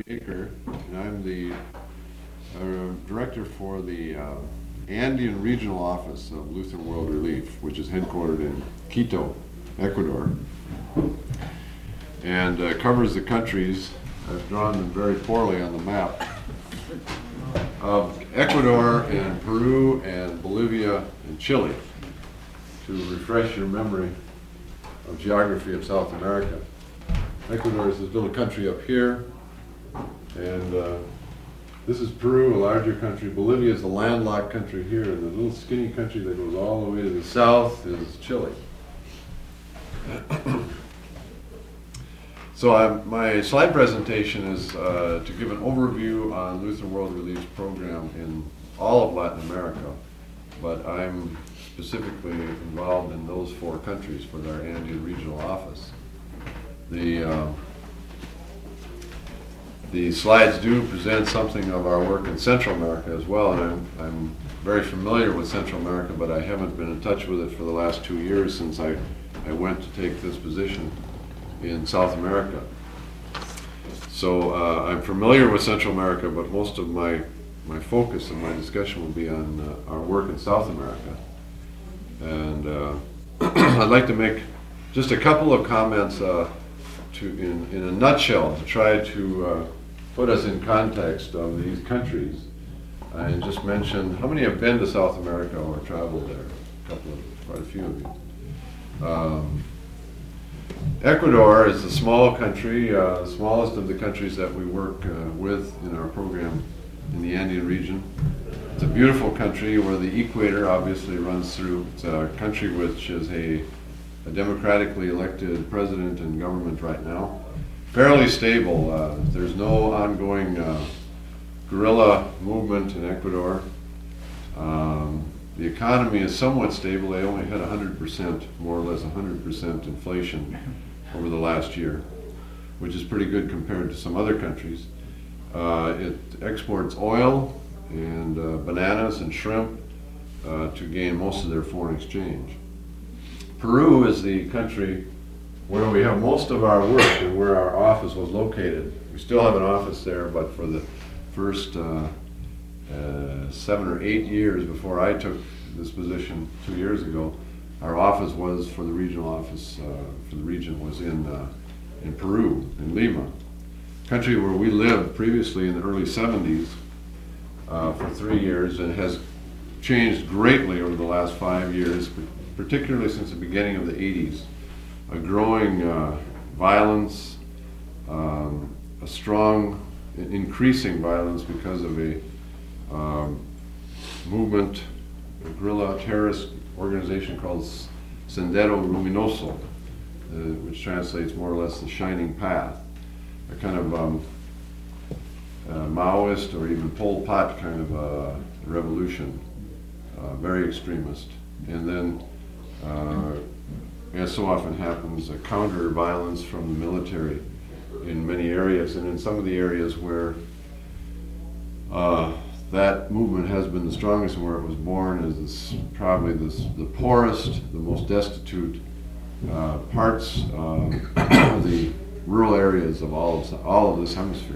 Baker, and I'm the director for the Andean Regional Office of Lutheran World Relief, which is headquartered in Quito, Ecuador, and covers the countries. I've drawn them very poorly on the map of Ecuador and Peru and Bolivia and Chile, to refresh your memory of geography of South America. Ecuador is this little country up here, and this is Peru, a larger country. Bolivia is a landlocked country here, and the little skinny country that goes all the way to the south is Chile. So my slide presentation is to give an overview on Lutheran World Relief's program in all of Latin America, but I'm specifically involved in those 4 countries for our Andean Regional Office. The slides do present something of our work in Central America as well, and I'm very familiar with Central America, but I haven't been in touch with it for the last 2 years since I went to take this position in South America. So I'm familiar with Central America, but most of my focus and my discussion will be on our work in South America. And I'd like to make just a couple of comments in a nutshell to try to put us in context of these countries, and just mention how many have been to South America or traveled there. Quite a few of you. Ecuador is a small country, the smallest of the countries that we work with in our program in the Andean region. It's a beautiful country where the equator obviously runs through. It's a country which is a democratically elected president and government right now. Fairly stable. There's no ongoing guerrilla movement in Ecuador. The economy is somewhat stable. They only had 100%, more or less 100% inflation over the last year, which is pretty good compared to some other countries. It exports oil and bananas and shrimp to gain most of their foreign exchange. Peru is the country where we have most of our work and where our office was located. We still have an office there, but for the first 7 or 8 years before I took this position 2 years ago, our office was for the regional office for the region was in Peru, in Lima, country where we lived previously in the early 70s for 3 years, and has changed greatly over the last 5 years, particularly since the beginning of the 80s. A growing violence, a strong, increasing violence because of a movement, a guerrilla terrorist organization called Sendero Luminoso, which translates more or less the shining path, a kind of Maoist or even Pol Pot kind of revolution, very extremist. And then, as so often happens, a counter violence from the military in many areas, and in some of the areas where that movement has been the strongest and where it was born is probably the poorest, the most destitute parts of the rural areas of all of this hemisphere.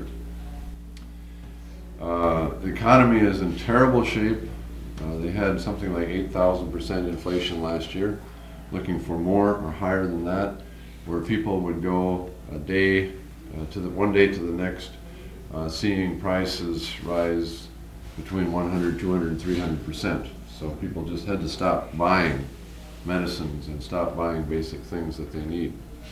The economy is in terrible shape. They had something like 8,000% inflation last year, looking for more or higher than that, where people would go one day to the next, seeing prices rise between 100, 200, and 300%. So people just had to stop buying medicines and stop buying basic things that they need.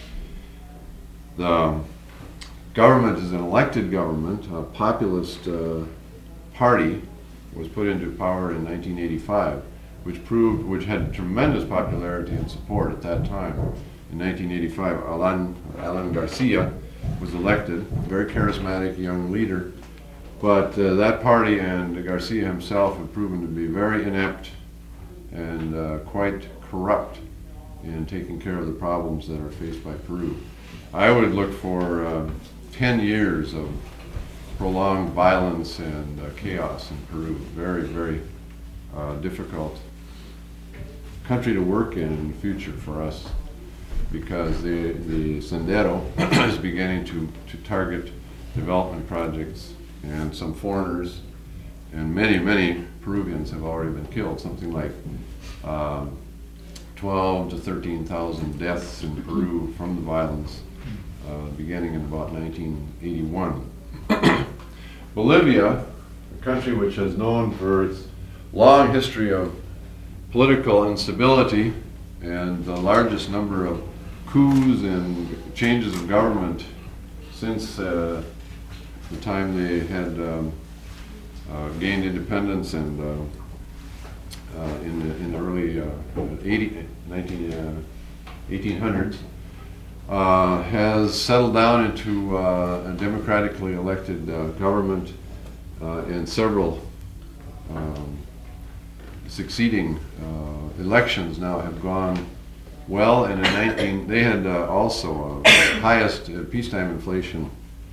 The government is an elected government. A populist party was put into power in 1985, which had tremendous popularity and support at that time. In 1985, Alan Garcia was elected, a very charismatic young leader, but that party and Garcia himself have proven to be very inept and quite corrupt in taking care of the problems that are faced by Peru. I would look for 10 years of prolonged violence and chaos in Peru. Very, very difficult country to work in the future for us, because the Sendero is beginning to target development projects, and some foreigners, and many Peruvians have already been killed. Something like 12 to 13,000 deaths in Peru from the violence, beginning in about 1981. Bolivia, a country which is known for its long history of political instability and the largest number of coups and changes of government since the time they had gained independence, and in the early 1800s, has settled down into a democratically elected government, and several succeeding elections now have gone well. And they had also highest peacetime inflation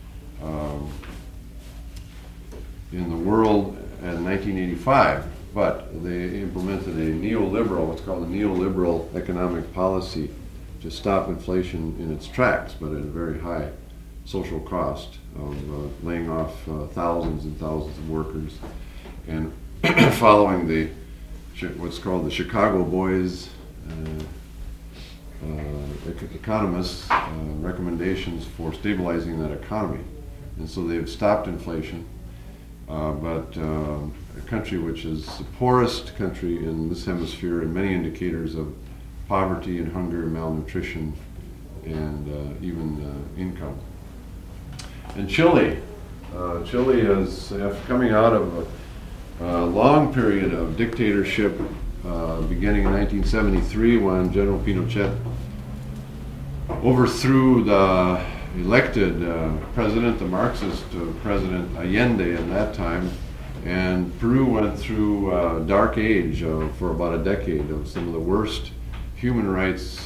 in the world in 1985, but they implemented a neoliberal, what's called a neoliberal economic policy to stop inflation in its tracks, but at a very high social cost of laying off thousands and thousands of workers, and following the what's called the Chicago Boys economists' recommendations for stabilizing that economy. And so they've stopped inflation, but a country which is the poorest country in this hemisphere, and many indicators of poverty and hunger and malnutrition and even income. And Chile is coming out of a long period of dictatorship, beginning in 1973 when General Pinochet overthrew the elected president, the Marxist President Allende at that time, and Peru went through a dark age for about a decade of some of the worst human rights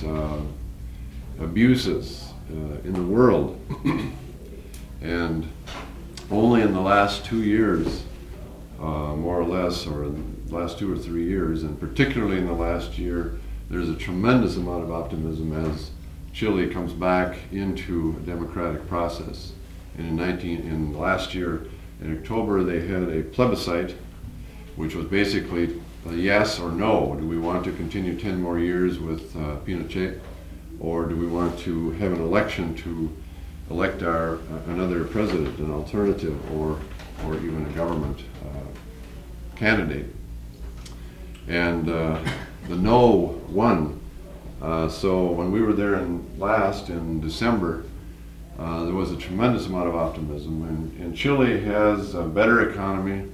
abuses in the world. And only in the last 2 years, more or less, or in the last 2 or 3 years, and particularly in the last year, there's a tremendous amount of optimism as Chile comes back into a democratic process. And in last year, in October, they had a plebiscite, which was basically a yes or no. Do we want to continue 10 more years with Pinochet, or do we want to have an election to elect another president, an alternative, or even a government candidate? And the no won. So when we were there in December, there was a tremendous amount of optimism, and Chile has a better economy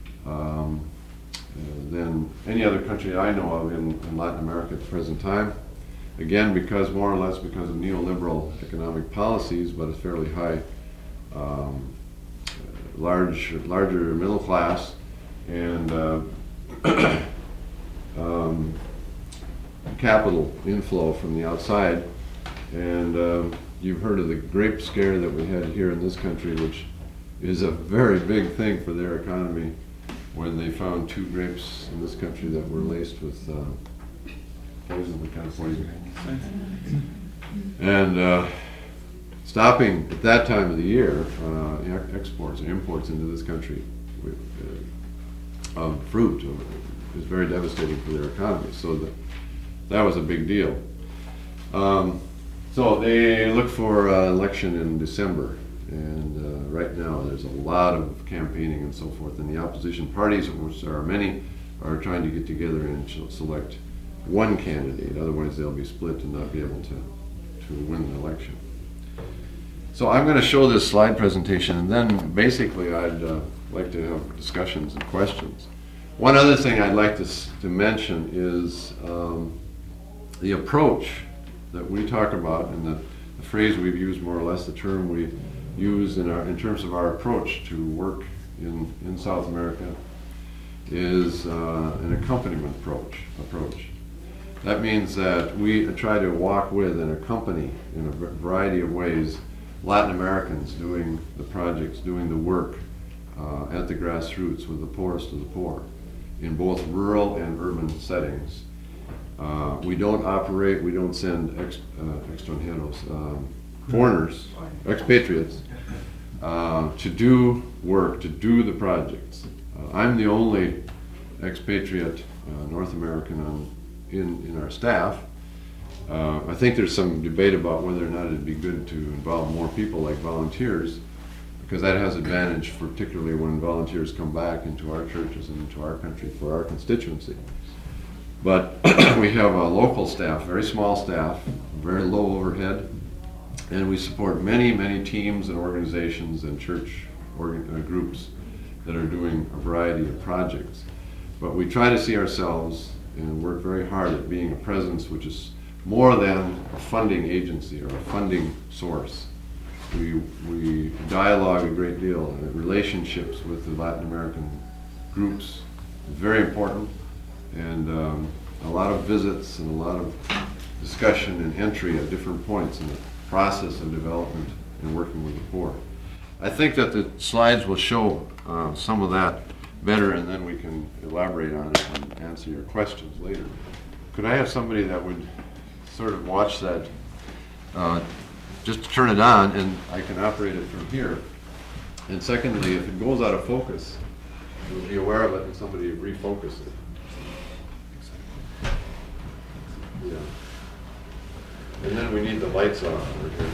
than any other country I know of in Latin America at the present time. Again, more or less because of neoliberal economic policies, but a fairly high, larger middle class, and capital inflow from the outside. And you've heard of the grape scare that we had here in this country, which is a very big thing for their economy, when they found 2 grapes in this country that were laced with poison, the kind of poison. And stopping at that time of the year exports and imports into this country of fruit is very devastating for their economy. So that was a big deal. So they look for election in December, and right now there's a lot of campaigning and so forth, and the opposition parties, of which there are many, are trying to get together and select one candidate. Otherwise they'll be split and not be able to win the election. So I'm going to show this slide presentation, and then basically I'd like to have discussions and questions. One other thing I'd like to mention is the approach that we talk about, and the phrase we've used, more or less the term we use in terms of our approach to work in South America, is an accompaniment approach. That means that we try to walk with and accompany in a variety of ways Latin Americans doing the projects, doing the work at the grassroots with the poorest of the poor in both rural and urban settings. We don't send extranjeros, foreigners, expatriates, to do work, to do the projects. I'm the only expatriate North American in our staff. I think there's some debate about whether or not it'd be good to involve more people like volunteers, because that has advantage, particularly when volunteers come back into our churches and into our country for our constituency. But we have a local staff, very small staff, very low overhead, and we support many, many teams and organizations and church groups that are doing a variety of projects. But we try to see ourselves and work very hard at being a presence which is more than a funding agency or a funding source. We dialogue a great deal, and relationships with the Latin American groups is very important, and a lot of visits and a lot of discussion and entry at different points in the process of development and working with the poor. I think that the slides will show some of that better, and then we can elaborate on it and answer your questions later. Could I have somebody that would sort of watch that, just turn it on, and I can operate it from here. And secondly, if it goes out of focus, you'll be aware of it and somebody refocus it. Yeah. And then we need the lights on over here.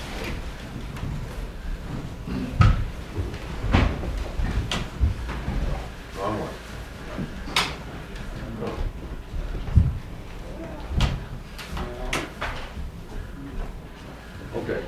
Wrong one. Okay.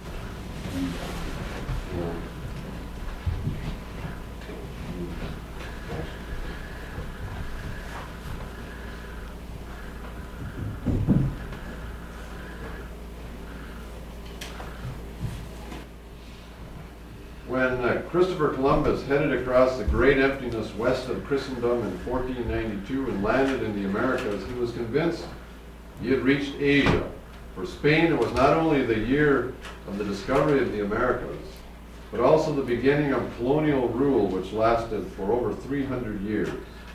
When Christopher Columbus headed across the great emptiness west of Christendom in 1492 and landed in the Americas, he was convinced he had reached Asia. For Spain, it was not only the year of the discovery of the Americas, but also the beginning of colonial rule, which lasted for over 300 years.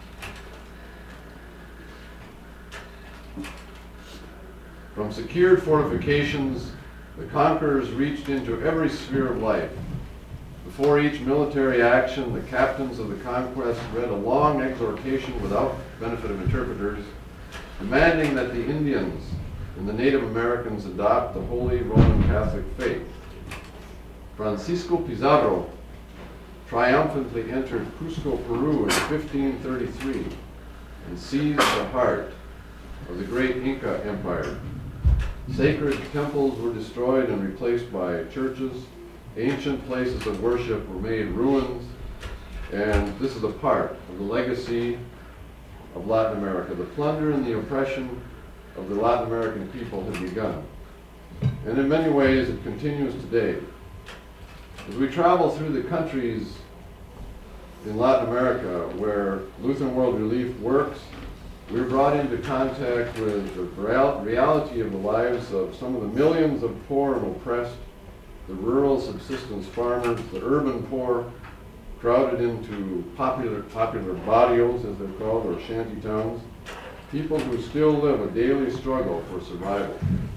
From secured fortifications, the conquerors reached into every sphere of life. Before each military action, the captains of the conquest read a long exhortation without benefit of interpreters, demanding that the Indians and the Native Americans adopt the Holy Roman Catholic faith. Francisco Pizarro triumphantly entered Cusco, Peru in 1533 and seized the heart of the great Inca Empire. Sacred temples were destroyed and replaced by churches. Ancient places of worship were made ruins, and this is a part of the legacy of Latin America. The plunder and the oppression of the Latin American people had begun, and in many ways it continues today. As we travel through the countries in Latin America where Lutheran World Relief works, we're brought into contact with the reality of the lives of some of the millions of poor and oppressed, the rural subsistence farmers, the urban poor, crowded into popular barrios, as they're called, or shanty towns, people who still live a daily struggle for survival.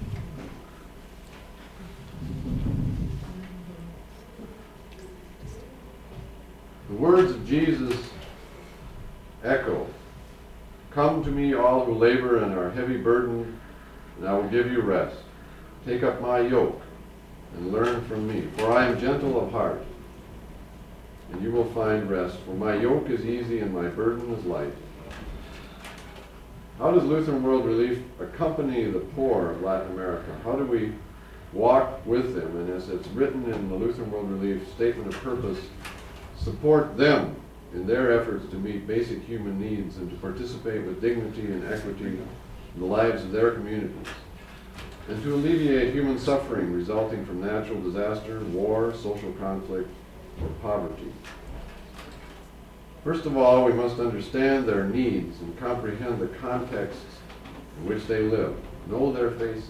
The words of Jesus echo, "Come to me, all who labor and are heavy burdened, and I will give you rest. Take up my yoke and learn from me, for I am gentle of heart, and you will find rest, for my yoke is easy and my burden is light." How does Lutheran World Relief accompany the poor of Latin America? How do we walk with them, and as it's written in the Lutheran World Relief Statement of Purpose, support them in their efforts to meet basic human needs and to participate with dignity and equity in the lives of their communities, and to alleviate human suffering resulting from natural disaster, war, social conflict, or poverty. First of all, we must understand their needs and comprehend the contexts in which they live, know their faces.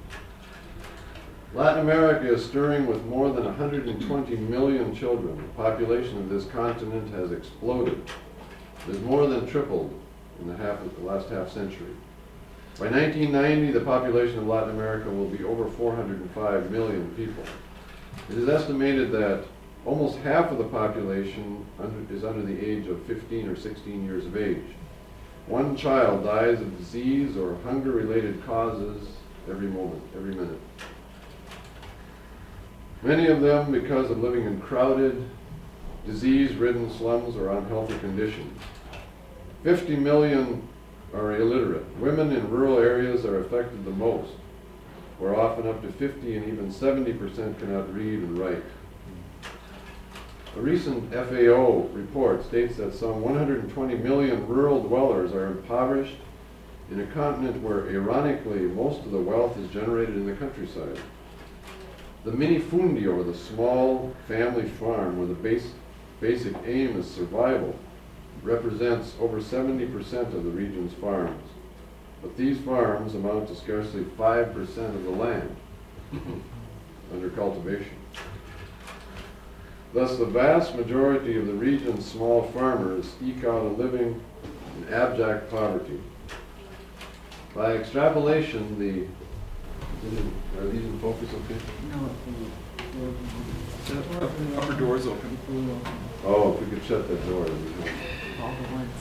Latin America is stirring with more than 120 million children. The population of this continent has exploded. It has more than tripled in the last half century. By 1990, the population of Latin America will be over 405 million people. It is estimated that Almost half of the population is under the age of 15 or 16 years of age. One child dies of disease or hunger-related causes every minute. Many of them because of living in crowded, disease-ridden slums or unhealthy conditions. 50 million are illiterate. Women in rural areas are affected the most, where often up to 50 and even 70% cannot read and write. A recent FAO report states that some 120 million rural dwellers are impoverished in a continent where, ironically, most of the wealth is generated in the countryside. The minifundio, or the small family farm where the basic aim is survival, represents over 70% of the region's farms. But these farms amount to scarcely 5% of the land under cultivation. Thus, the vast majority of the region's small farmers eke out a living in abject poverty. By extrapolation, are these in focus okay? No, the upper door's open. Oh, if we could shut that door, that'd be good. All the ones.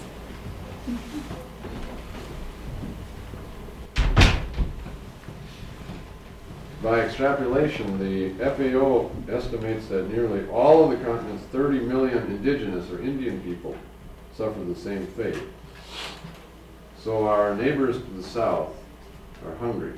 By extrapolation, the FAO estimates that nearly all of the continent's 30 million indigenous or Indian people suffer the same fate. So our neighbors to the south are hungry.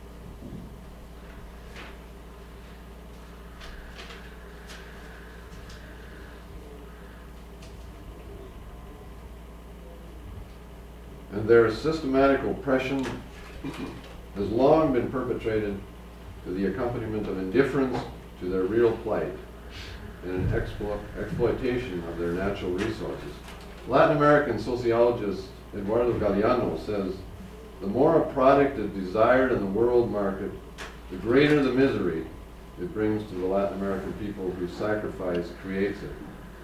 And their systematic oppression has long been perpetrated to the accompaniment of indifference to their real plight and an exploitation of their natural resources. Latin American sociologist Eduardo Galeano says, the more a product is desired in the world market, the greater the misery it brings to the Latin American people whose sacrifice creates it.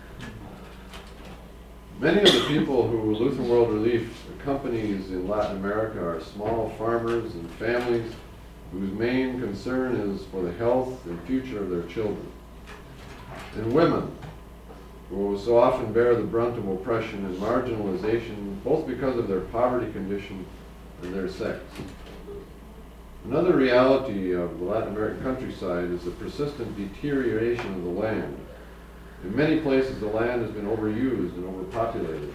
Many of the people who Lutheran World Relief accompanies in Latin America are small farmers and families whose main concern is for the health and future of their children. And women, who so often bear the brunt of oppression and marginalization, both because of their poverty condition and their sex. Another reality of the Latin American countryside is the persistent deterioration of the land. In many places, the land has been overused and overpopulated.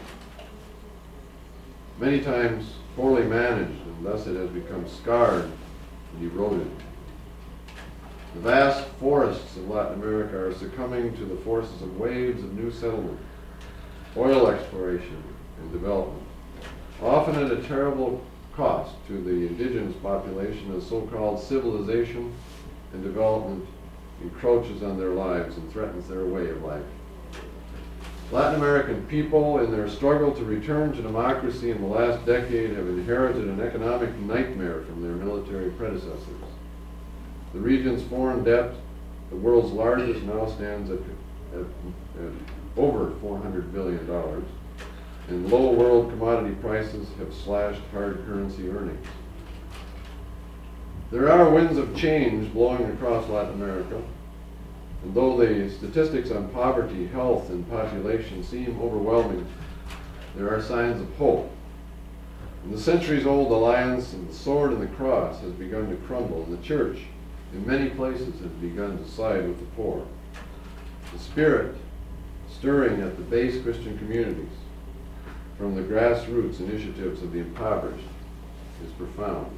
Many times poorly managed, and thus it has become scarred and eroded. The vast forests of Latin America are succumbing to the forces of waves of new settlement, oil exploration, and development, often at a terrible cost to the indigenous population as so-called civilization and development encroaches on their lives and threatens their way of life. Latin American people, in their struggle to return to democracy in the last decade, have inherited an economic nightmare from their military predecessors. The region's foreign debt, the world's largest, now stands at over $400 billion, and low world commodity prices have slashed hard currency earnings. There are winds of change blowing across Latin America, and though the statistics on poverty, health, and population seem overwhelming, there are signs of hope. And the centuries-old alliance of the sword and the cross has begun to crumble, and the church, in many places, has begun to side with the poor. The spirit stirring at the base Christian communities from the grassroots initiatives of the impoverished is profound.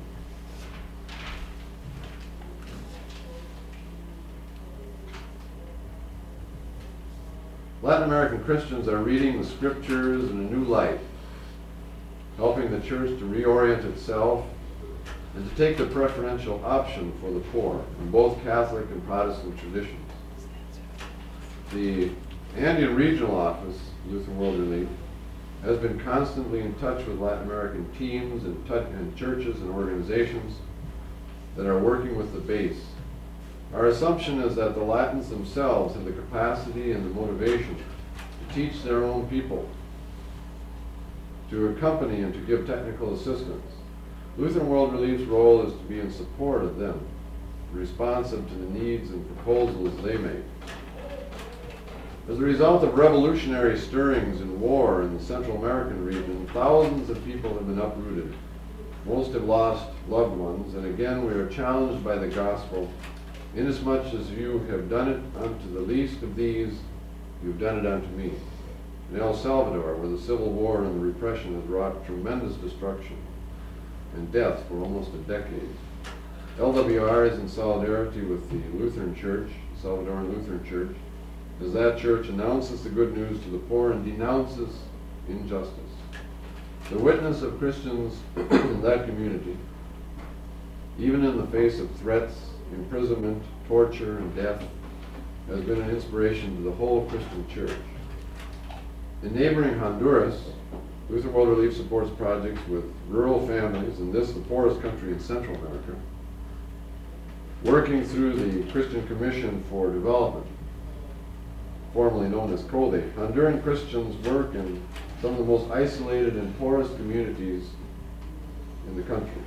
Latin American Christians are reading the scriptures in a new light, helping the church to reorient itself and to take the preferential option for the poor in both Catholic and Protestant traditions. The Andean Regional Office, Lutheran World Relief, has been constantly in touch with Latin American teams and churches and organizations that are working with the base. Our assumption is that the Latins themselves have the capacity and the motivation to teach their own people, to accompany and to give technical assistance. Lutheran World Relief's role is to be in support of them, responsive to the needs and proposals they make. As a result of revolutionary stirrings and war in the Central American region, thousands of people have been uprooted. Most have lost loved ones, and again we are challenged by the gospel. Inasmuch as you have done it unto the least of these, you've done it unto me. In El Salvador, where the civil war and the repression has wrought tremendous destruction and death for almost a decade, LWR is in solidarity with the Lutheran Church, Salvadoran Lutheran Church, as that church announces the good news to the poor and denounces injustice. The witness of Christians in that community, even in the face of threats, imprisonment, torture, and death, has been an inspiration to the whole Christian church. In neighboring Honduras, Lutheran World Relief supports projects with rural families, and this the poorest country in Central America, working through the Christian Commission for Development, formerly known as CODE. Honduran Christians work in some of the most isolated and poorest communities in the country,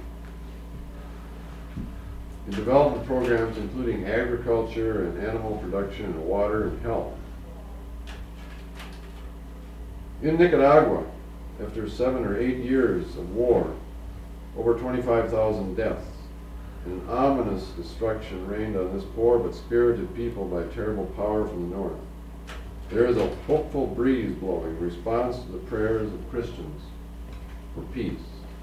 in development programs including agriculture and animal production and water and health. In Nicaragua, after 7 or 8 years of war, over 25,000 deaths, and ominous destruction reigned on this poor but spirited people by terrible power from the north. There is a hopeful breeze blowing in response to the prayers of Christians for peace.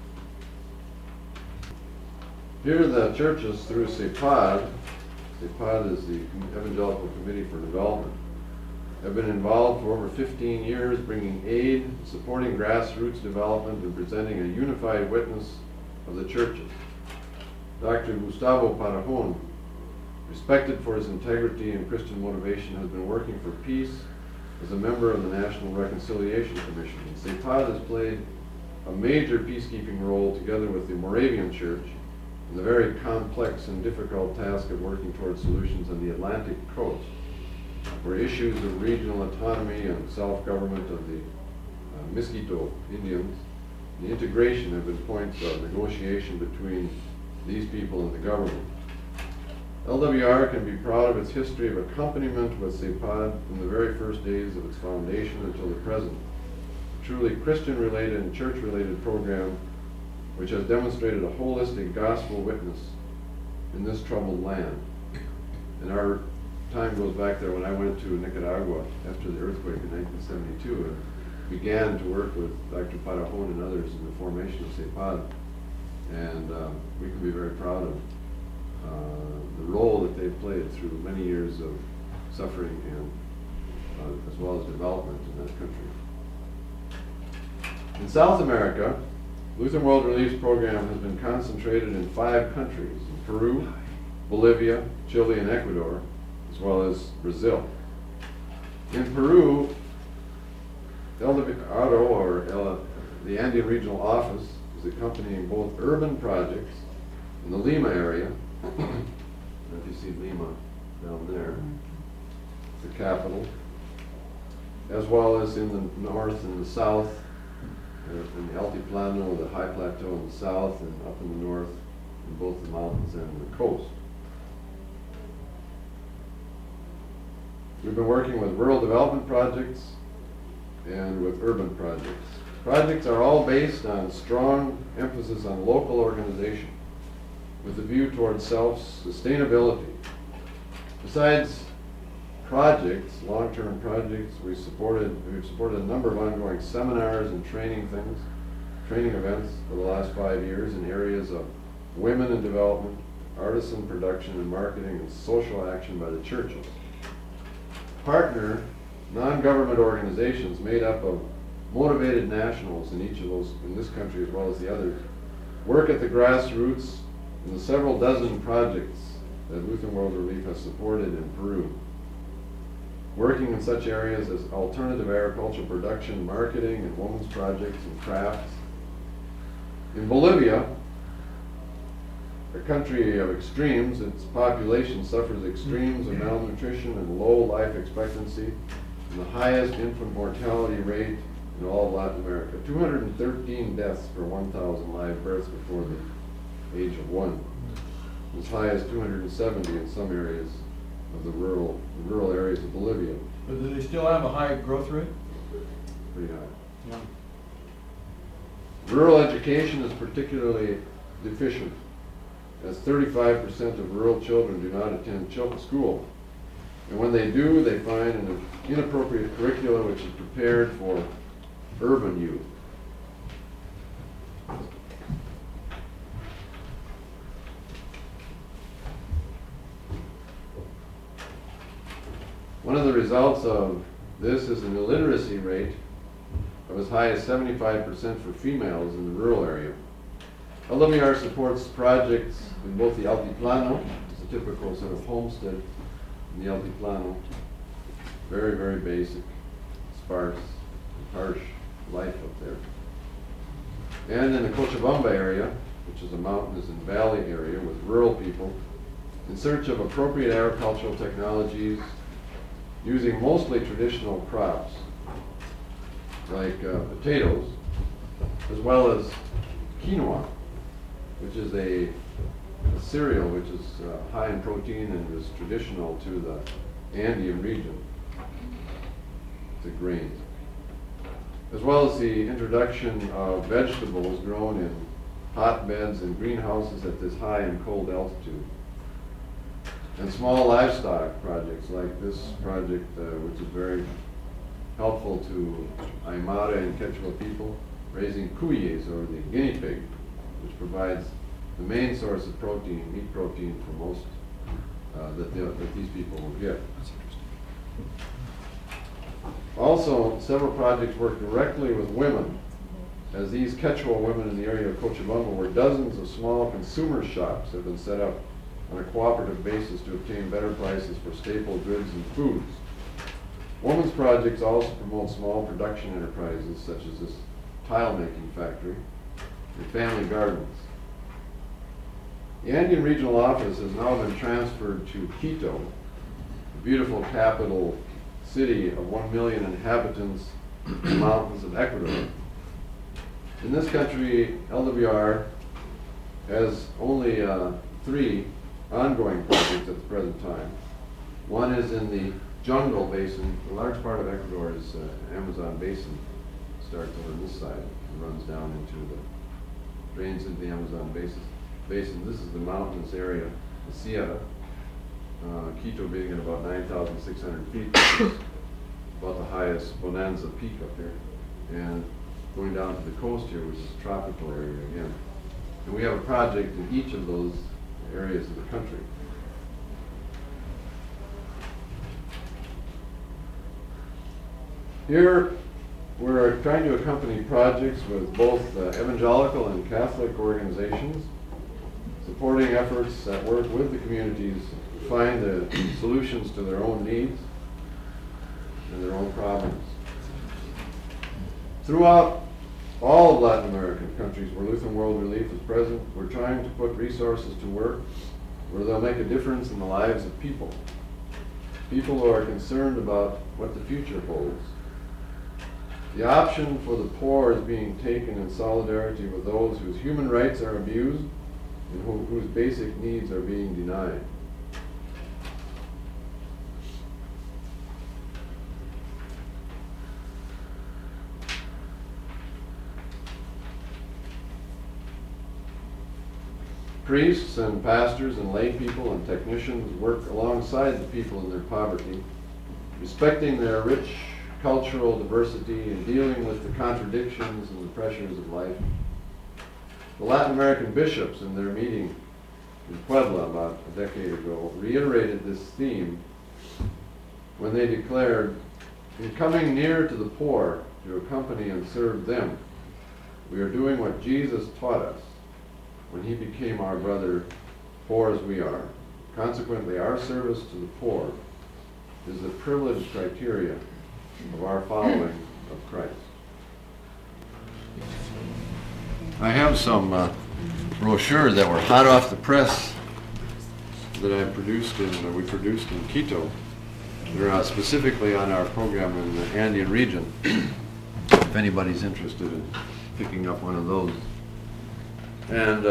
Here the churches through CEPAD, CEPAD is the Evangelical Committee for Development, have been involved for over 15 years, bringing aid, supporting grassroots development, and presenting a unified witness of the churches. Dr. Gustavo Parajon, respected for his integrity and Christian motivation, has been working for peace as a member of the National Reconciliation Commission. And CEPAD has played a major peacekeeping role together with the Moravian Church in the very complex and difficult task of working towards solutions on the Atlantic coast, where issues of regional autonomy and self-government of the Miskito Indians, the integration have been points of negotiation between these people and the government. LWR can be proud of its history of accompaniment with CEPAD from the very first days of its foundation until the present. A truly Christian-related and church-related program which has demonstrated a holistic gospel witness in this troubled land. And our time goes back there when I went to Nicaragua after the earthquake in 1972 and began to work with Dr. Parajon and others in the formation of CEPAD. And we can be very proud of the role that they've played through many years of suffering and as well as development in that country. In South America, Lutheran World Relief's program has been concentrated in 5 countries, in Peru, Bolivia, Chile, and Ecuador, as well as Brazil. In Peru, LWR, or the Andean Regional Office, is accompanying both urban projects in the Lima area. I don't know if you see Lima down there, the capital, as well as in the north and the south, in the Altiplano, the high plateau in the south, and up in the north, in both the mountains and the coast. We've been working with rural development projects and with urban projects. Projects are all based on strong emphasis on local organization with a view towards self-sustainability. Besides projects, long-term projects, we've supported a number of ongoing seminars and training events for the last 5 years in areas of women in development, artisan production and marketing, and social action by the churches. Partner non-government organizations made up of motivated nationals in each of those, in this country as well as the others, work at the grassroots in the several dozen projects that Lutheran World Relief has supported in Peru, working in such areas as alternative agricultural production, marketing, and women's projects and crafts. In Bolivia, a country of extremes, its population suffers extremes of malnutrition and low life expectancy and the highest infant mortality rate in all of Latin America. 213 deaths per 1,000 live births before the age of 1. As high as 270 in some areas of the rural areas of Bolivia. But do they still still have a high growth rate? Pretty high. Yeah. Rural education is particularly deficient, as 35% of rural children do not attend school. And when they do, they find an inappropriate curricula which is prepared for urban youth. One of the results of this is an illiteracy rate of as high as 75% for females in the rural area. LWR supports projects in both the Altiplano, it's a typical sort of homestead in the Altiplano, very, very basic, sparse, harsh life up there. And in the Cochabamba area, which is a mountainous and valley area with rural people, in search of appropriate agricultural technologies, using mostly traditional crops, like potatoes, as well as quinoa, which is a cereal which is high in protein and is traditional to the Andean region, the grains, as well as the introduction of vegetables grown in hotbeds and greenhouses at this high and cold altitude, and small livestock projects like this project, which is very helpful to Aymara and Quechua people, raising cuyes, or the guinea pig, which provides the main source of protein, meat protein, for most that these people will get. Also, several projects work directly with women, as these Quechua women in the area of Cochabamba, where dozens of small consumer shops have been set up on a cooperative basis to obtain better prices for staple goods and foods. Women's projects also promote small production enterprises, such as this tile-making factory and family gardens. The Andean Regional Office has now been transferred to Quito, the beautiful capital city of 1 million inhabitants in the mountains of Ecuador. In this country, LWR has only 3 ongoing projects at the present time. One is in the jungle basin. A large part of Ecuador is Amazon basin. It starts over this side and runs down into the, drains into the Amazon basin. This is the mountainous area, the Sierra. Quito being at about 9,600 feet, which is about the highest Bonanza peak up here. And going down to the coast here, which is a tropical area again. And we have a project in each of those areas of the country. Here, we're trying to accompany projects with both evangelical and Catholic organizations, supporting efforts that work with the communities to find the solutions to their own needs and their own problems. Throughout all of Latin American countries where Lutheran World Relief is present, we're trying to put resources to work where they'll make a difference in the lives of people. People who are concerned about what the future holds. The option for the poor is being taken in solidarity with those whose human rights are abused and whose basic needs are being denied. Priests and pastors and lay people and technicians work alongside the people in their poverty, respecting their rich cultural diversity and dealing with the contradictions and the pressures of life. The Latin American bishops in their meeting in Puebla about a decade ago reiterated this theme when they declared, "In coming near to the poor to accompany and serve them, we are doing what Jesus taught us when he became our brother, poor as we are. Consequently, our service to the poor is the privileged criteria of our following of Christ." I have some brochures that were hot off the press that we produced in Quito. They're specifically on our program in the Andean region, if anybody's interested in picking up one of those. And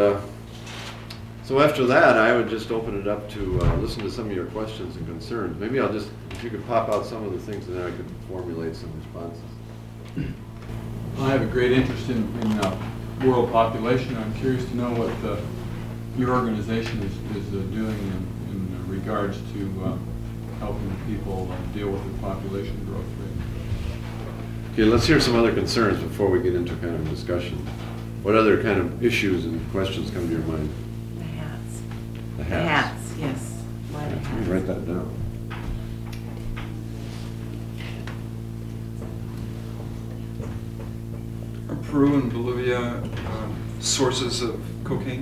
so after that, I would just open it up to listen to some of your questions and concerns. Maybe I'll just if you could pop out some of the things, and then I could formulate some responses. I have a great interest in world population. I'm curious to know what your organization is doing in regards to helping people deal with the population growth rate. Okay, let's hear some other concerns before we get into kind of a discussion. What other kind of issues and questions come to your mind? The hats. The The hats. hats, yes. Why the Let me hats? write that down. Are Peru and Bolivia sources of cocaine?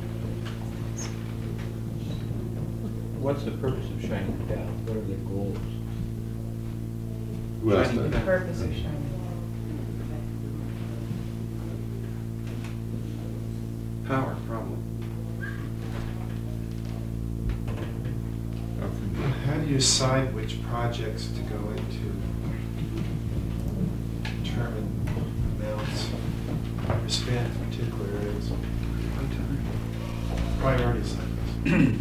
What's the purpose of shining down? What are their goals? Who asked Shining that? The purpose of shining. Power, probably. How do you decide which projects to go into? Determine amounts or spend in particular areas? Priorities, I guess.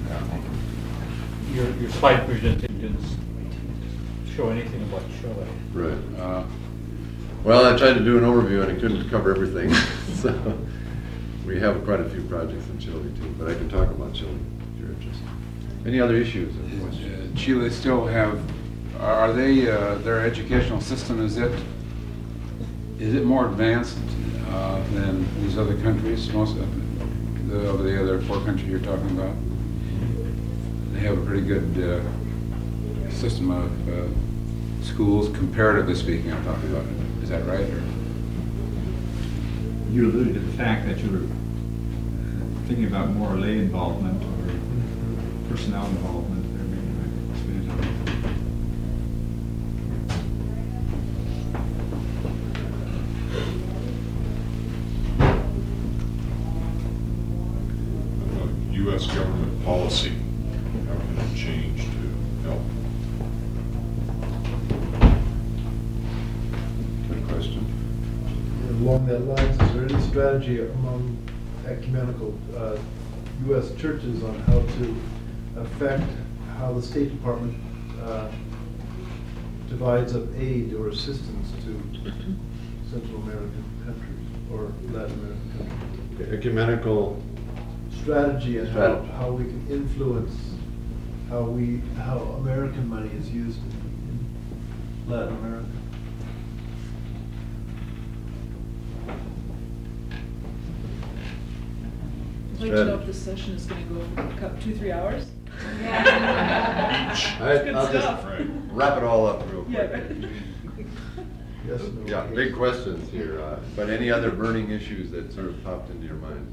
Your slide presentation didn't show anything about Chile. Right. Well, I tried to do an overview and I couldn't cover everything. So we have quite a few projects in Chile too, but I can talk about Chile if you're interested. Any other issues or questions? Chile still have, are they, their educational system, is it more advanced than these other countries, most of the other 4 countries you're talking about? They have a pretty good system of schools, comparatively speaking, I'm talking about. Is that right? Or? You alluded to the fact that you were thinking about more lay involvement or personnel involvement there, maybe I could expand on U.S. government policy, how can it change to help? Good question. Along that lines, is there any strategy among ecumenical U.S. churches on how to affect how the State Department divides up aid or assistance to Central American countries or Latin American countries? Ecumenical Strategy and Strategy. how we can influence how American money is used in Latin America. I'd like to know if this session is going to go for 2-3 hours. I'll just wrap it all up real quick. Yes, no. Yeah, big questions here, but any other burning issues that sort of popped into your mind?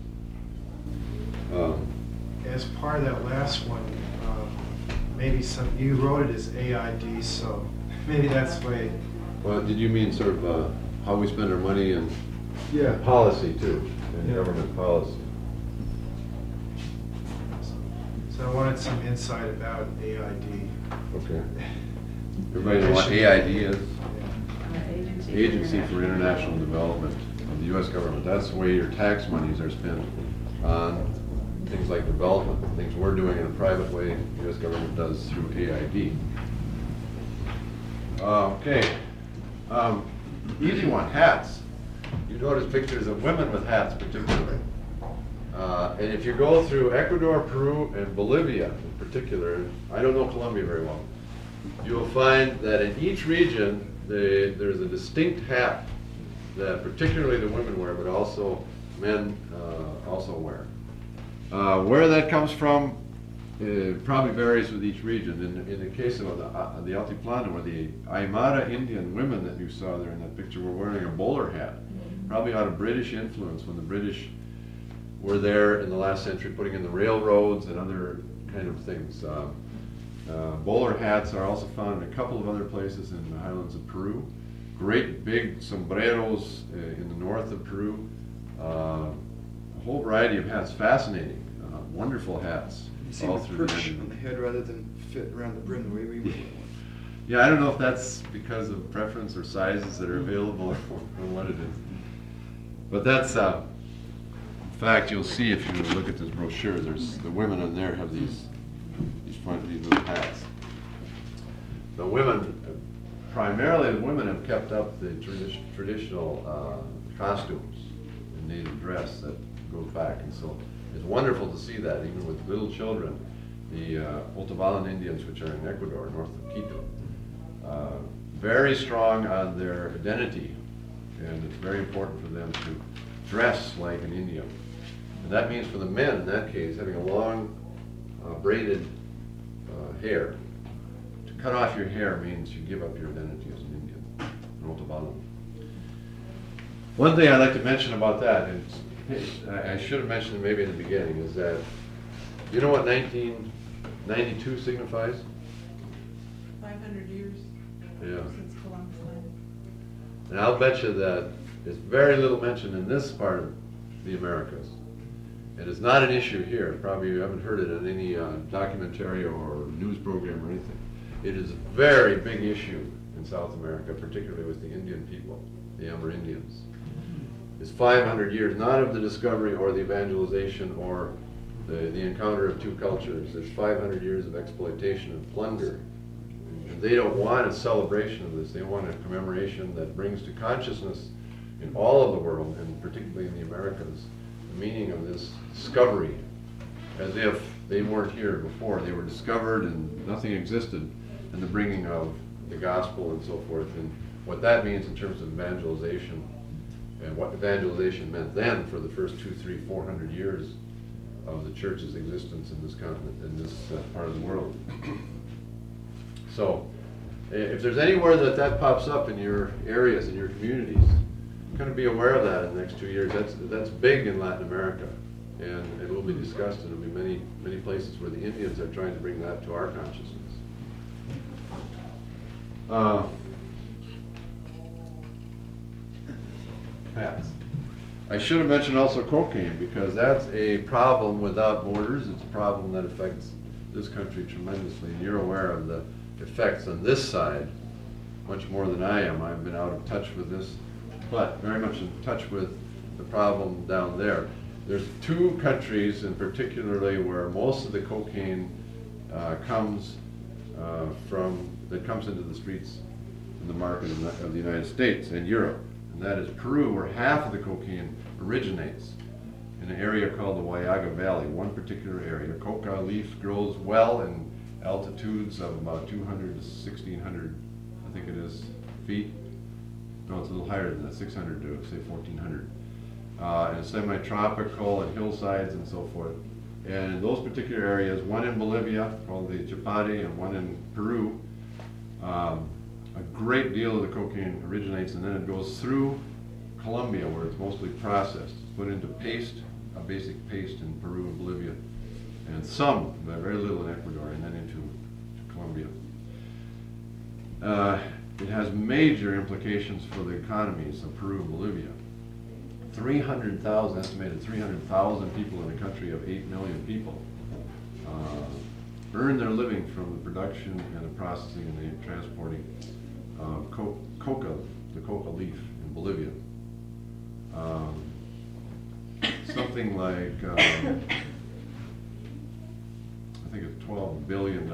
As part of that last one, maybe you wrote it as AID, so maybe that's the way. Well, did you mean sort of how we spend our money and Yeah. policy too, and Yeah. government policy? So I wanted some insight about AID. Okay. Everybody know what AID is? Agency. Agency for International Development of the U.S. government. That's the way your tax monies are spent on things like development, things we're doing in a private way, the U.S. government does through AID. Okay. Easy one, hats. You notice pictures of women with hats particularly. And if you go through Ecuador, Peru, and Bolivia in particular, I don't know Colombia very well, you'll find that in each region there's a distinct hat that particularly the women wear, but also men also wear. Where that comes from, it probably varies with each region. In the case of the Altiplano, where the Aymara Indian women that you saw there in that picture were wearing a bowler hat, probably out of British influence when the British were there in the last century putting in the railroads and other kind of things. Bowler hats are also found in a couple of other places in the highlands of Peru. Great big sombreros in the north of Peru. A whole variety of hats, fascinating, wonderful hats. You see all them through the perch region. on the head rather than fit around the brim the way we would wear one. Yeah, I don't know if that's because of preference or sizes that are available or what it is. But that's, in fact, you'll see if you look at this brochure, there's the women in there have these little hats. the women, primarily the women, have kept up the traditional costumes and native dress that goes back. And so it's wonderful to see that, even with little children. The Otobalan Indians, which are in Ecuador, north of Quito, very strong on their identity, and it's very important for them to dress like an Indian. And that means for the men, in that case, having a long braided hair. To cut off your hair means you give up your identity as an Indian, an Otobalan. One thing I'd like to mention about that, and I should have mentioned it maybe in the beginning, is that, you know what 1992 signifies? 500 years Yeah. since Columbus landed. And I'll bet you that there's very little mentioned in this part of the Americas. And it's not an issue here. Probably you haven't heard it in any documentary or news program or anything. It is a very big issue in South America, particularly with the Indian people, the Amerindians. It's 500 years, not of the discovery or the evangelization or the encounter of two cultures. There's 500 years of exploitation and plunder. And they don't want a celebration of this. They want a commemoration that brings to consciousness in all of the world, and particularly in the Americas, the meaning of this discovery, as if they weren't here before. They were discovered and nothing existed, and the bringing of the gospel and so forth, and what that means in terms of evangelization, and what evangelization meant then for the first 200, 300, 400 years of the church's existence in this continent, in this part of the world. So, if there's anywhere that pops up in your areas, in your communities, kind of be aware of that in the next 2 years. That's big in Latin America, and it will be discussed, and there will be many places where the Indians are trying to bring that to our consciousness. Hats. I should have mentioned also cocaine, because that's a problem without borders. It's a problem that affects this country tremendously, and you're aware of the effects on this side much more than I am. I've been out of touch with this, but very much in touch with the problem down there. There's two countries in particularly where most of the cocaine comes into the streets in the market of the United States and Europe. And that is Peru, where half of the cocaine originates in an area called the Huallaga Valley, one particular area. Coca leaf grows well in altitudes of about 200 to 1,600, I think it is, feet. No, it's a little higher than that, 600 to say 1,400. And it's semi-tropical and hillsides and so forth. And in those particular areas, one in Bolivia called the Chapare and one in Peru, a great deal of the cocaine originates, and then it goes through Colombia, where it's mostly processed. It's put into paste, a basic paste in Peru and Bolivia, and some, but very little in Ecuador, and then into Colombia. It has major implications for the economies of Peru and Bolivia. 300,000, estimated 300,000 people in a country of 8 million people earn their living from the production and the processing and the transporting of coca, the coca leaf in Bolivia. Something like, I think it's $12 billion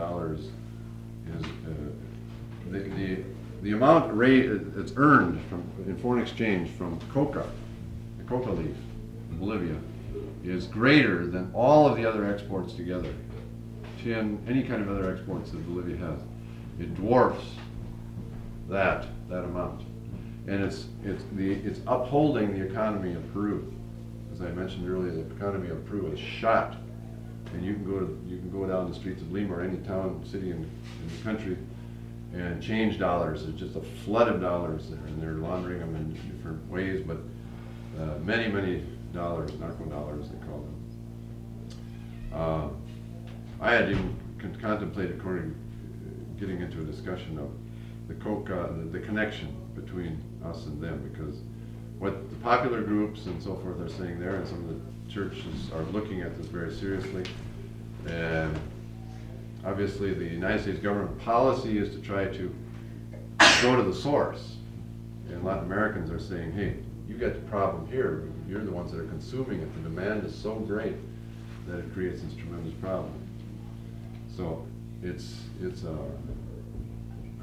is the amount that's earned in foreign exchange from coca, the coca leaf in Bolivia, is greater than all of the other exports together. Any kind of other exports that Bolivia has. It dwarfs that amount. And it's upholding the economy of Peru. As I mentioned earlier, the economy of Peru is shot. And you can go down the streets of Lima or any town, city in the country and change dollars. There's just a flood of dollars there, and they're laundering them in different ways, but many dollars, narco dollars they call them. I had even contemplated getting into a discussion of the coca, the connection between us and them, because what the popular groups and so forth are saying there, and some of the churches are looking at this very seriously. And obviously the United States government policy is to try to go to the source. And Latin Americans are saying, hey, you got the problem here. You're the ones that are consuming it. The demand is so great that it creates this tremendous problem. So it's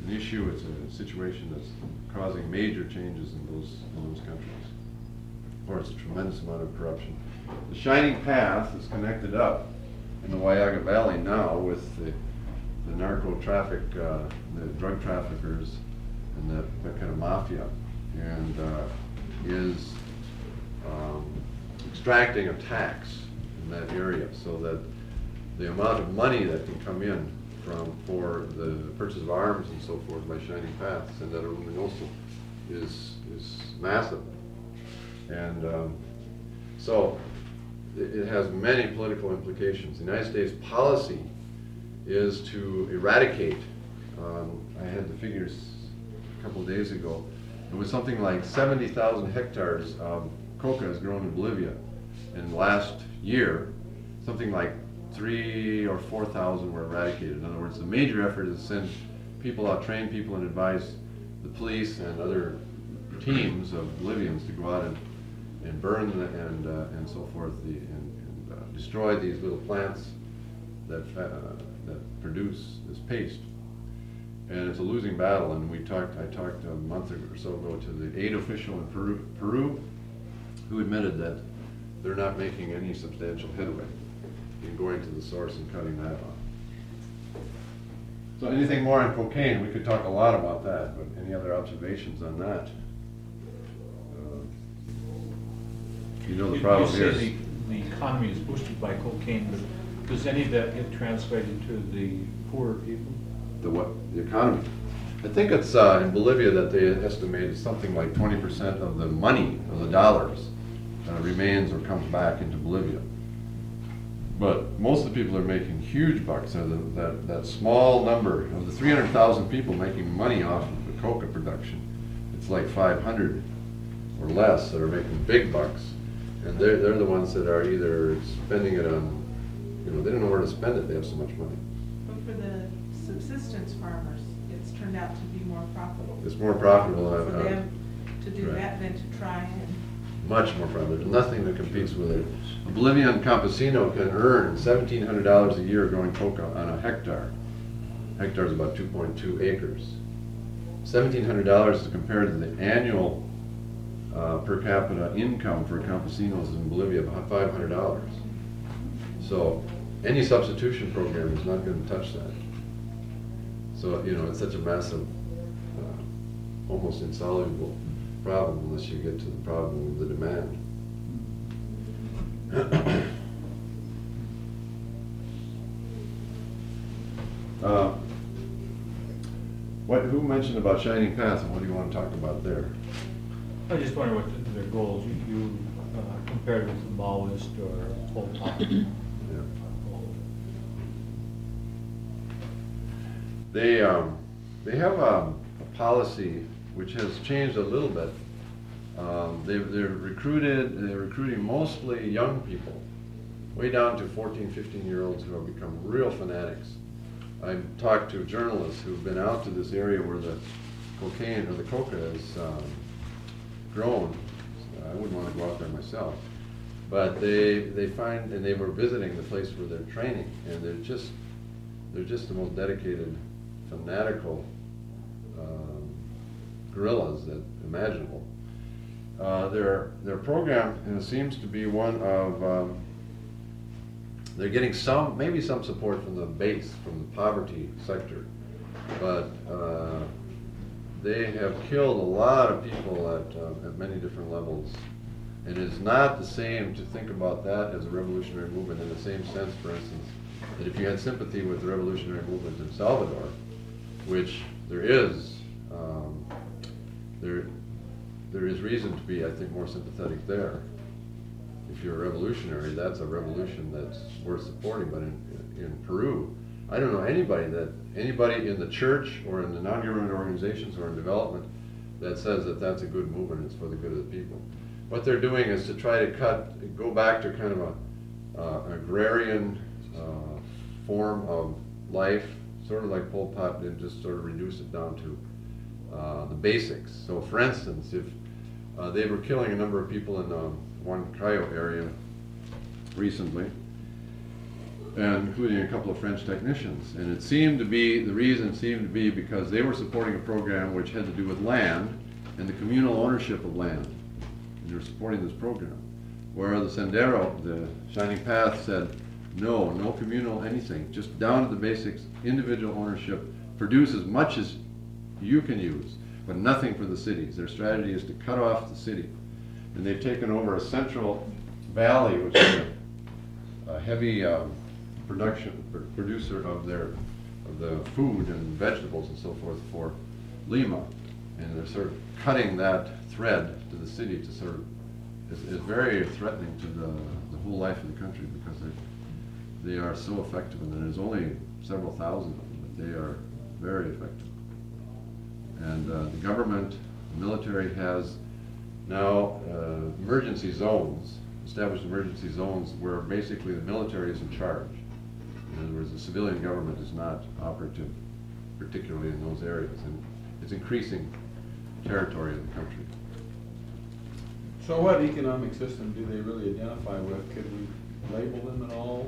an issue, it's a situation that's causing major changes in those countries. Of course, a tremendous amount of corruption. The Shining Path is connected up in the Cuyahoga Valley now with the narco traffic, the drug traffickers, and that kind of mafia, and is extracting a tax in that area so that the amount of money that can come in for the purchase of arms and so forth by Shining Path, Sendero Luminoso, is massive. And so it has many political implications. The United States policy is to eradicate, I had the figures a couple of days ago, it was something like 70,000 hectares of coca is grown in Bolivia. In the last year, something like 3,000 or 4,000 were eradicated. In other words, the major effort is to send people out, train people, and advise the police and other teams of Bolivians to go out and burn and so forth, and destroy these little plants that produce this paste. And it's a losing battle. And I talked a month or so ago to the aid official in Peru, who admitted that they're not making any substantial headway in going to the source and cutting that off. So anything more on cocaine? We could talk a lot about that, but any other observations on that? You know the problem You here. say the economy is boosted by cocaine, but does any of that get translated to the poorer people? The what? The economy. I think it's in Bolivia that they estimate something like 20% of the money, of the dollars, remains or comes back into Bolivia. But most of the people are making huge bucks. That small number of the 300,000 people making money off of the coca production, it's like 500 or less that are making big bucks. And they're the ones that are either spending it on, they don't know where to spend it, they have so much money. But for the subsistence farmers, it's turned out to be more profitable. It's more profitable. For them to do right. that than to try and. Much more profitable. There's nothing that competes with it. A Bolivian campesino can earn $1,700 a year growing coca on a hectare. A hectare is about 2.2 acres. $1,700 is compared to the annual per capita income for campesinos in Bolivia, about $500. So any substitution program is not going to touch that. So, it's such a massive, almost insoluble problem unless you get to the problem of the demand. Who mentioned about Shining Path, and what do you want to talk about there? I just wonder what their goals, you compared with the Maoist or Pol Pot. Yeah. They have a policy which has changed a little bit. They're recruiting mostly young people, way down to 14, 15-year-olds who have become real fanatics. I've talked to journalists who've been out to this area where the cocaine or the coca is grown. I wouldn't want to go out there myself. But they find, and they were visiting the place where they're training, and they're just the most dedicated, fanatical guerrillas that imaginable. Their program seems to be one of they're getting maybe some support from the base, from the poverty sector, but they have killed a lot of people at many different levels. And it's not the same to think about that as a revolutionary movement in the same sense, for instance, that if you had sympathy with the revolutionary movement in Salvador, which there is reason to be, I think, more sympathetic there. If you're a revolutionary, that's a revolution that's worth supporting. But in Peru, I don't know anybody in the church or in the non-government organizations or in development that says that that's a good movement, it's for the good of the people. What they're doing is to try to go back to kind of an agrarian form of life, sort of like Pol Pot did, just sort of reduce it down to the basics. So for instance, if they were killing a number of people in Huancayo area recently, and including a couple of French technicians. And it seemed to be, the reason seemed to be because they were supporting a program which had to do with land and the communal ownership of land. And they were supporting this program. Where the Sendero, the Shining Path, said, no, no communal anything, just down to the basics, individual ownership, produce as much as you can use, but nothing for the cities. Their strategy is to cut off the city. And they've taken over a central valley, which is a heavy producer of the food and vegetables and so forth for Lima. And they're sort of cutting that thread to the city to sort of, is very threatening to the whole life of the country, because they are so effective, and there's only several thousand of them, but they are very effective. And the government, the military has now emergency zones, established emergency zones where basically the military is in charge. In other words, the civilian government is not operative, particularly in those areas, and it's increasing territory of the country. So what economic system do they really identify with? Could we label them at all?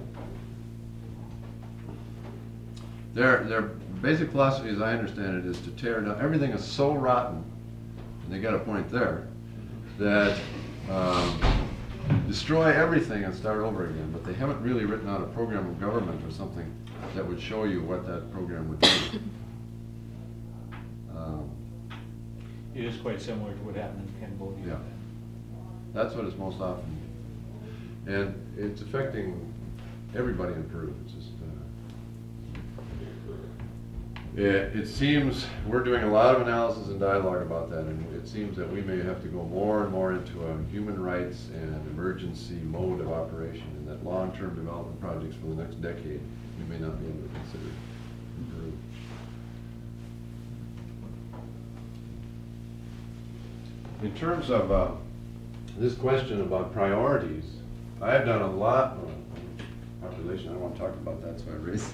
Their basic philosophy, as I understand it, is to tear down. Everything is so rotten, and they got a point there, that destroy everything and start over again. But they haven't really written out a program of government or something that would show you what that program would be. It is quite similar to what happened in Cambodia. Yeah. That's what it's most often. And it's affecting everybody in Peru. It's just, it seems we're doing a lot of analysis and dialogue about that, and it seems that we may have to go more and more into a human rights and emergency mode of operation, and that long-term development projects for the next decade we may not be able to consider in Peru. In terms of this question about priorities, I have done a lot, population, I don't want to talk about that, so I raised.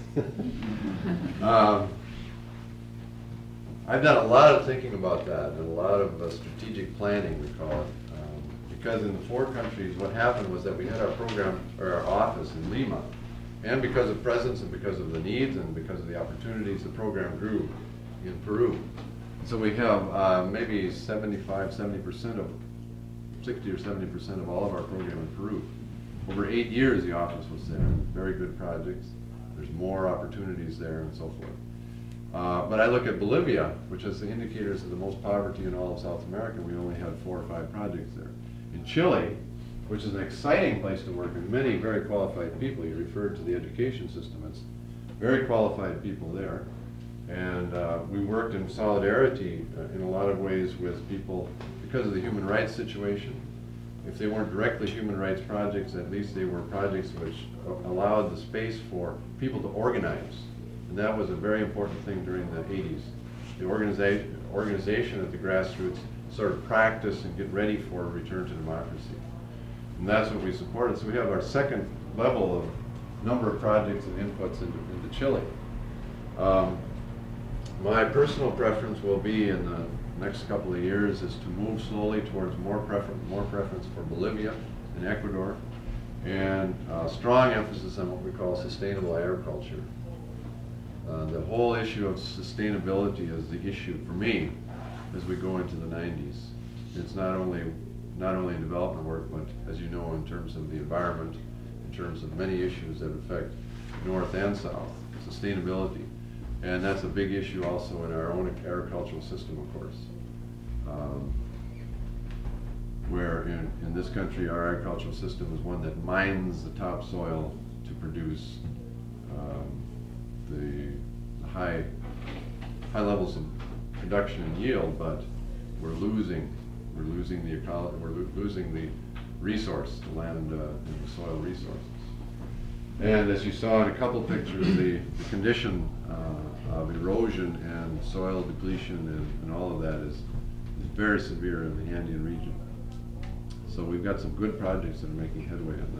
I've done a lot of thinking about that, and a lot of strategic planning, we call it. Because in the 4 countries, what happened was that we had our program, or our office in Lima, and because of presence and because of the needs and because of the opportunities, the program grew in Peru. So we have maybe 70% of 60 or 70% of all of our program in Peru. Over 8 years, the office was there. Very good projects. There's more opportunities there and so forth. But I look at Bolivia, which has the indicators of the most poverty in all of South America. We only had 4 or 5 projects there. In Chile, which is an exciting place to work, and many very qualified people. You referred to the education system. It's very qualified people there. And we worked in solidarity in a lot of ways with people because of the human rights situation. If they weren't directly human rights projects, at least they were projects which allowed the space for people to organize. And that was a very important thing during the 80s. The organization at the grassroots sort of practice and get ready for a return to democracy. And that's what we supported. So we have our second level of number of projects and inputs into Chile. My personal preference will be in the next couple of years is to move slowly towards more preference for Bolivia and Ecuador, and strong emphasis on what we call sustainable agriculture. The whole issue of sustainability is the issue for me as we go into the 90s. It's not only development work, but as you know, in terms of the environment, in terms of many issues that affect North and South, sustainability. And that's a big issue also in our own agricultural system, of course. Where in this country, our agricultural system is one that mines the topsoil to produce the high levels of production and yield, but we're losing the ecology, we're losing the resource, the land and the soil resources. And as you saw in a couple pictures, the condition of erosion and soil depletion and all of that is very severe in the Andean region. So we've got some good projects that are making headway on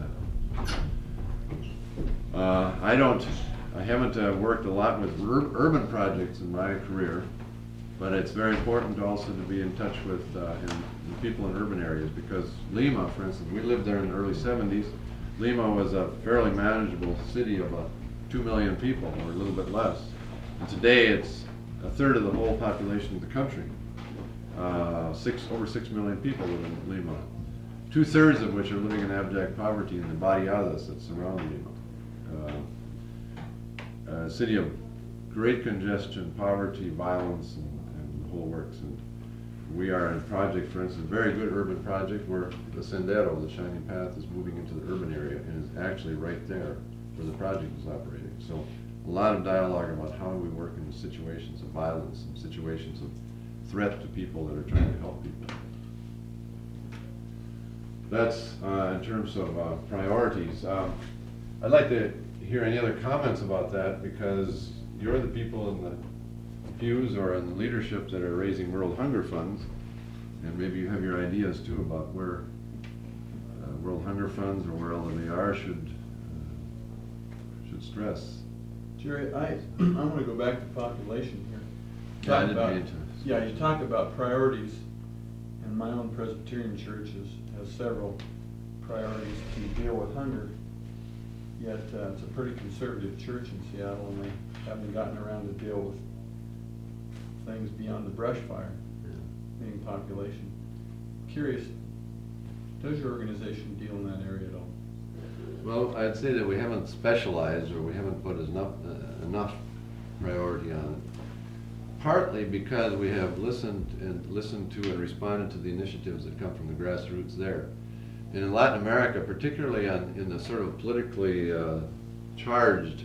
that. I haven't worked a lot with urban projects in my career, but it's very important also to be in touch with the people in urban areas, because Lima, for instance, we lived there in the early 70s. Lima was a fairly manageable city of 2 million people, or a little bit less. And today it's a third of the whole population of the country. Over 6 million people live in Lima. 2/3 of which are living in abject poverty in the barriadas that surround Lima. A city of great congestion, poverty, violence, and the whole works. And we are in a project, for instance, a very good urban project where the Sendero, the Shining Path, is moving into the urban area and is actually right there where the project is operating. So a lot of dialogue about how we work in situations of violence and situations of threat to people that are trying to help people. That's in terms of priorities. I'd like to hear any other comments about that, because you're the people in the pews or in the leadership that are raising World Hunger Funds, and maybe you have your ideas too about where World Hunger Funds or where LMAR should stress. Jerry, I want to go back to population here. Yeah, I didn't mean to. Yeah, you talk about priorities, and my own Presbyterian church has several priorities to deal with hunger. Yet it's a pretty conservative church in Seattle, and they haven't gotten around to deal with things beyond the brush fire, being population. Curious, does your organization deal in that area at all? Well, I'd say that we haven't specialized, or we haven't put enough priority on it. Partly because we have listened to and responded to the initiatives that come from the grassroots there. And in Latin America, particularly in the sort of politically charged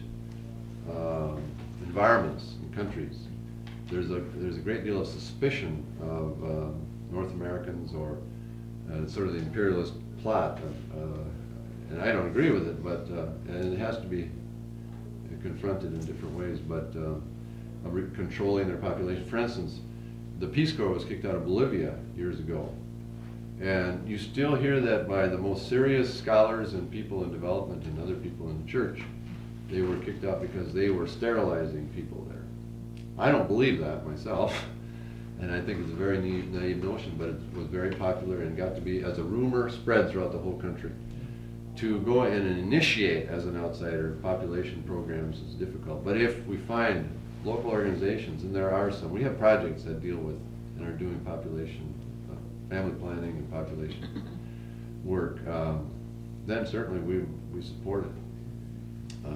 environments and countries, there's a great deal of suspicion of North Americans or sort of the imperialist plot. And I don't agree with it, but and it has to be confronted in different ways. But controlling their population, for instance, the Peace Corps was kicked out of Bolivia years ago, and you still hear that by the most serious scholars and people in development and other people in the church. They were kicked out because they were sterilizing people there. I don't believe that myself, and I think it's a very naive notion, but it was very popular and got to be, as a rumor, spread throughout the whole country. To go in and initiate as an outsider population programs is difficult, but if we find local organizations, and there are some, we have projects that deal with and are doing population, family planning and population work, then certainly we support it.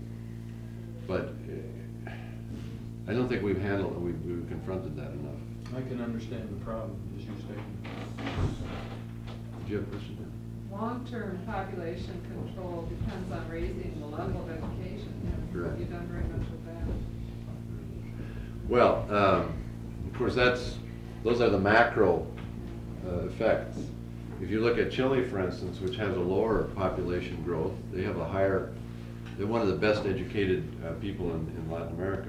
But I don't think we've confronted that enough. I can understand the problem, as you stated. Did you have a question? Long-term population control depends on raising the level of education. Correct. Have you done very much with that? Well, of course, those are the macro effects. If you look at Chile, for instance, which has a lower population growth, they're one of the best educated people in Latin America.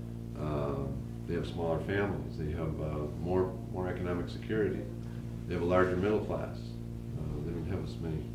They have smaller families. They have more economic security. They have a larger middle class. They don't have as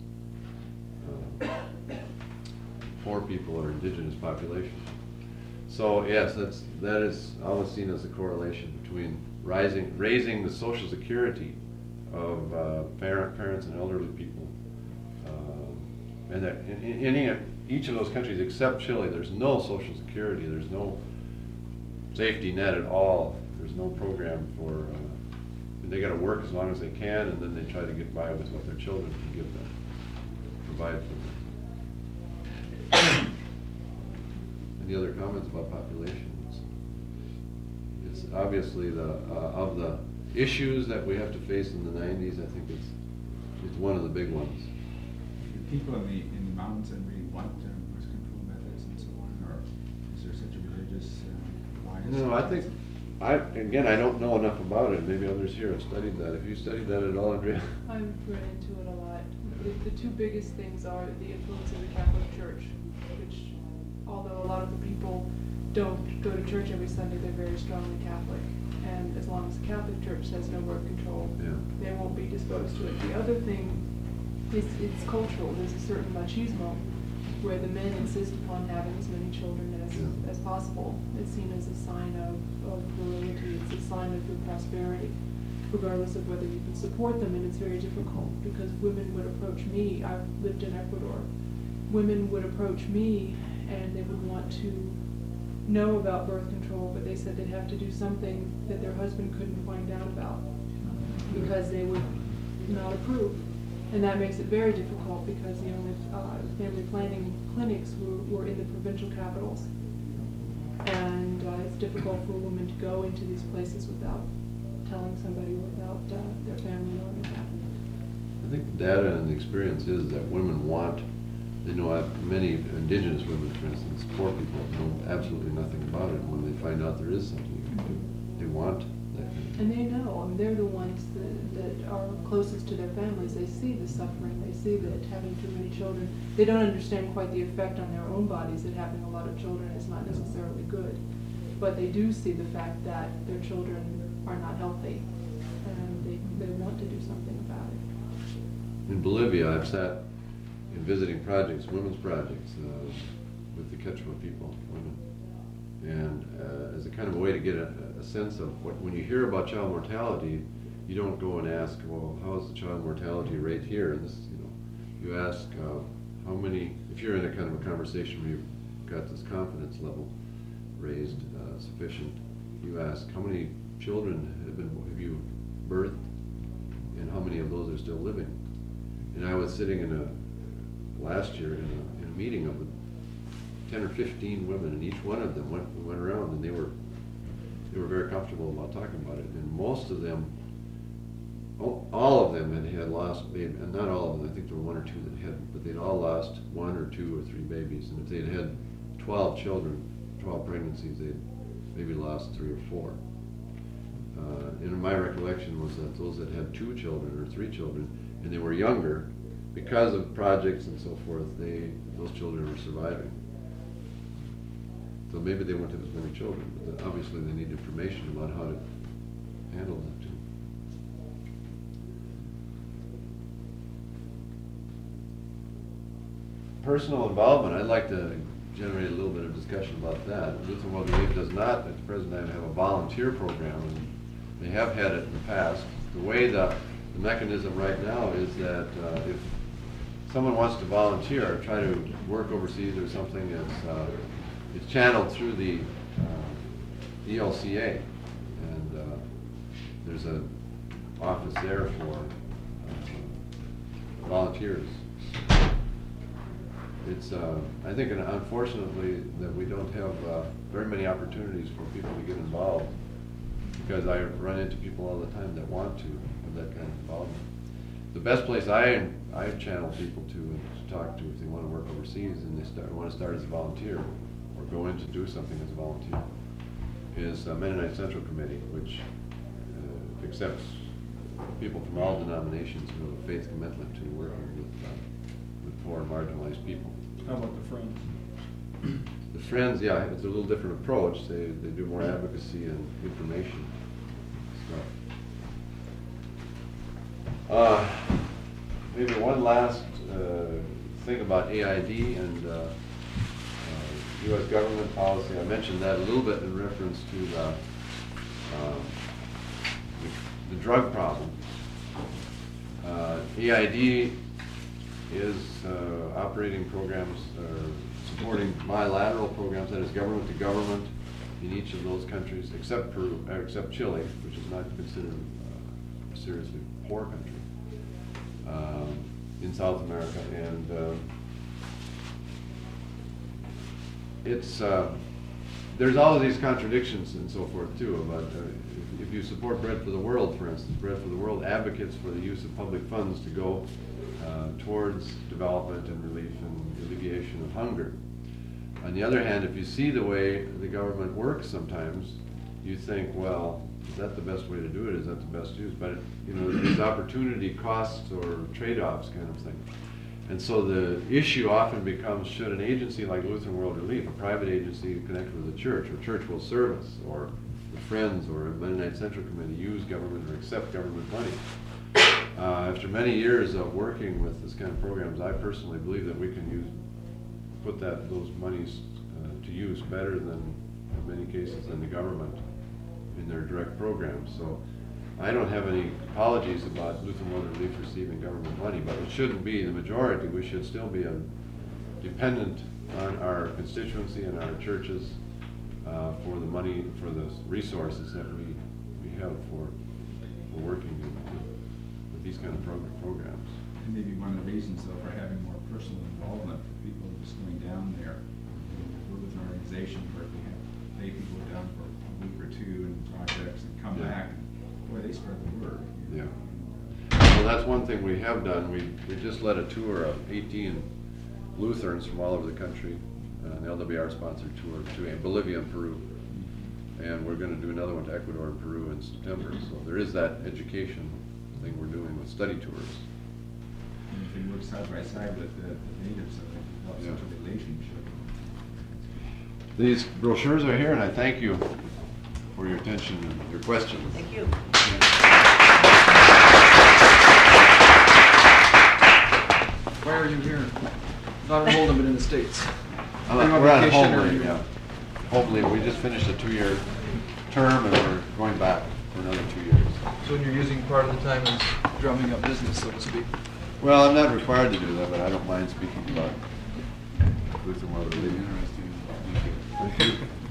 many poor people or indigenous population. So yes, that is always seen as a correlation between raising the social security of parents and elderly people, and that in each of those countries except Chile, there's no social security, there's no safety net at all, there's no program for. They got to work as long as they can, and then they try to get by with what their children can give them, provide for them. Any other comments about population? It's obviously of the issues that we have to face in the 90s. I think it's one of the big ones. Do people in the mountains and really want birth control methods and so on, or is there such a religious bias? No, I think. I don't know enough about it. Maybe others here have studied that. Have you studied that at all, Andrea? I've read into it a lot. The two biggest things are the influence of the Catholic Church, which, although a lot of the people don't go to church every Sunday, they're very strongly Catholic. And as long as the Catholic Church says no birth control, they won't be disposed to it. The other thing is it's cultural. There's a certain machismo where the men insist upon having as many children as possible. It's seen as a sign of virility, it's a sign of good prosperity. regardless of whether you can support them, and it's very difficult because women would approach me. I've lived in Ecuador. Women would approach me and they would want to know about birth control, but they said they'd have to do something that their husband couldn't find out about because they would not approve. And that makes it very difficult because the only family planning clinics were in the provincial capitals. And it's difficult for a woman to go into these places without telling somebody or without their family knowing about it. I think the data and the experience is that women want, they know many indigenous women, for instance, poor people, know absolutely nothing about it. When they find out there is something you can do, they want that kind of thing. And they know, I mean, they're the ones that are closest to their families. They see the suffering, they see that having too many children, they don't understand quite the effect on their own bodies that having a lot of children is not necessarily good. But they do see the fact that their children are not healthy, and they want to do something about it. In Bolivia, I've sat in visiting projects, women's projects, with the Quechua people, women. And as a kind of a way to get a sense of when you hear about child mortality, you don't go and ask, well, how's the child mortality rate here? And this, you ask how many, if you're in a kind of a conversation where you've got this confidence level raised sufficient, you ask how many children have you birthed, and how many of those are still living? And I was sitting last year in a meeting of 10 or 15 women, and each one of them went around, and they were very comfortable about talking about it. And most of them, all of them had lost, and not all of them, I think there were one or two that hadn't, but they'd all lost 1 or 2 or 3 babies. And if they'd had 12 children, 12 pregnancies, they'd maybe lost 3 or 4. And my recollection was that those that had 2 children or 3 children, and they were younger, because of projects and so forth, those children were surviving. So maybe they wouldn't have as many children, but obviously they need information about how to handle that too. Personal involvement, I'd like to generate a little bit of discussion about that. Lutheran World Relief does not, at the present time, have a volunteer program, and they have had it in the past. The way the mechanism right now is that if someone wants to volunteer or try to work overseas or something, it's channeled through the ELCA, and there's an office there for volunteers. It's, I think, unfortunately, that we don't have very many opportunities for people to get involved, because I run into people all the time that want to have that kind of involvement. The best place I channel people to talk to if they want to work overseas and they want to start as a volunteer or go in to do something as a volunteer is Mennonite Central Committee, which accepts people from all denominations who have a faith commitment to working with poor and marginalized people. How about the Friends? The Friends, yeah, it's a little different approach. They do more advocacy and information stuff. Maybe one last thing about AID and U.S. government policy. I mentioned that a little bit in reference to the drug problem. AID is operating programs, supporting bilateral programs, that is government to government in each of those countries, except Peru, except Chile, which is not considered a seriously poor country in South America. And it's there's all of these contradictions and so forth too about if you support Bread for the World, for instance, Bread for the World advocates for the use of public funds to go towards development and relief and alleviation of hunger. On the other hand, if you see the way the government works sometimes, you think, well, is that the best way to do it? Is that the best use? But these opportunity costs or trade-offs kind of thing. And so the issue often becomes, should an agency like Lutheran World Relief, a private agency connected with the church, or Church Will Service, or the Friends, or a Mennonite Central Committee, use government or accept government money? After many years of working with this kind of programs, I personally believe that we can put those monies to use better than, in many cases, than the government in their direct programs. So I don't have any apologies about Lutheran World Relief receiving government money, but it shouldn't be the majority. We should still be dependent on our constituency and our churches for the money, for the resources that we have for working with these kind of programs. And maybe one of the reasons though for having more personal involvement for people just going down there. We're with an organization where we have lay people down for a week or two in projects and come back, and boy, they spread the word. Yeah. Well, that's one thing we have done. We just led a tour of 18 Lutherans from all over the country, an LWR sponsored tour to Bolivia and Peru. And we're going to do another one to Ecuador and Peru in September. So there is that education thing we're doing with study tours. And if they work side by side with the natives, I think it helps such a relationship. These brochures are here, and I thank you for your attention and your questions. Thank you. Why are you here? Not in Holden, but in the States. Are you on We're on vacation or home leave, you- yeah. Home leave. We just finished a 2-year term, and we're going back for another 2 years. So you're using part of the time as drumming up business, so to speak. Well, I'm not required to do that, but I don't mind speaking about Lutheran World Relief. Interesting. Thank you.